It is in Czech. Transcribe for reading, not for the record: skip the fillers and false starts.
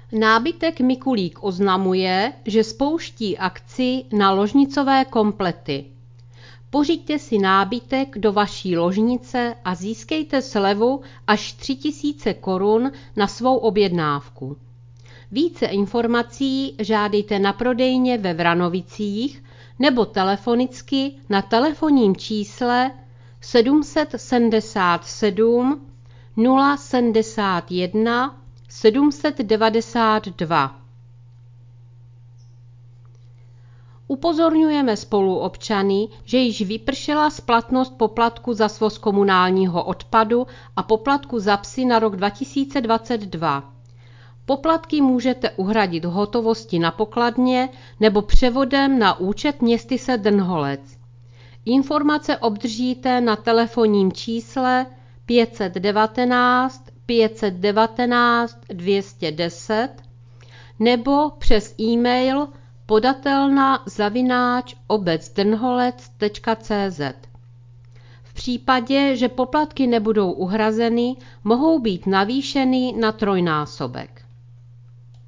Nábytek Mikulík oznamuje, že spouští akci na ložnicové komplety. Pořiďte si nábytek do vaší ložnice a získejte slevu až 3000 korun na svou objednávku. Více informací žádejte na prodejně ve Vranovicích nebo telefonicky na telefonním čísle 777 071 792. Upozorňujeme spoluobčany, že již vypršela splatnost poplatku za svoz komunálního odpadu a poplatku za psy na rok 2022. Poplatky můžete uhradit v hotovosti na pokladně nebo převodem na účet Městyse Drnholec. Informace obdržíte na telefonním čísle 519 519 210 nebo přes e-mail podatelna@obecdrnholec.cz. V případě, že poplatky nebudou uhrazeny, mohou být navýšeny na 3násobek.